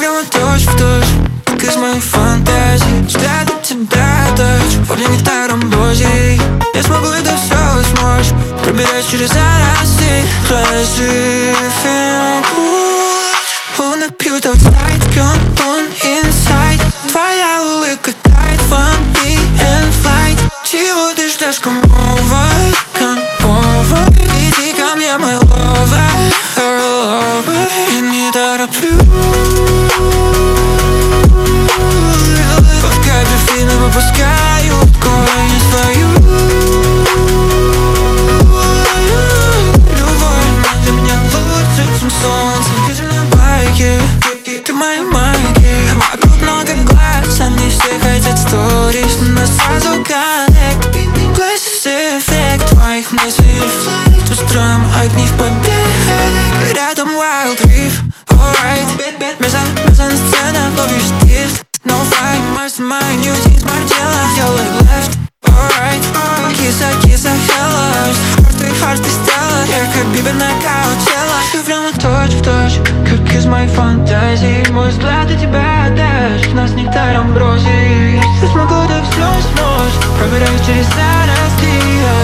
прямо точь в точь, как из моей фантазии. Взгляд от тебя дочь, парня нектаром амброзии. Я смогу это все смочь, пробираясь через заросли. Crazy feel good. Wanna build outside, come on inside. Твоя улыбка тает в me and flight. Чего ты ждешь, come over, come over. Иди ко мне, my lover, lover. Я не тороплю. Под капельфином выпускаю корень свою. Любовь для меня лучше, чем солнце. Ты на байке, ты моя магия. Вокруг много глаз, они все хотят сторис, но сразу коннект. Глазный эффект твоих мыслей рефлект. Устроим огни в побег. Рядом wild reef, alright. Мизансцена, ловишь стиль. No fight, mastermind, new jeans, my дело. Делай left, alright. Киса, hello. Heart ты стала, я как Бибер нокаут тело. Ты прямо точь в точь, как из моей фантазии. Мой взгляд от тебя дашь, нас нектар амброзии. Я смогу это все смочь, пробираюсь через заросли.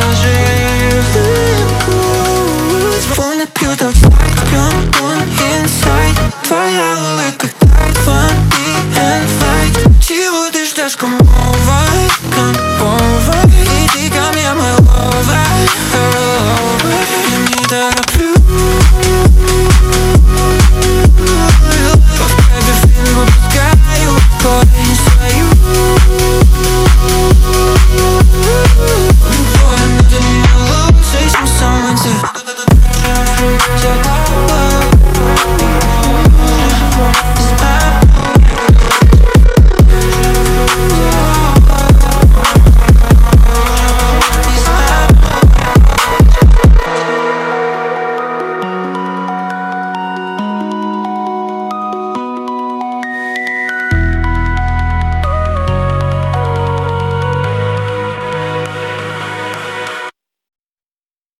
Wanna build outside, come on inside. Твоя улыбка тает в me and flight. Чего ты ждешь, come over.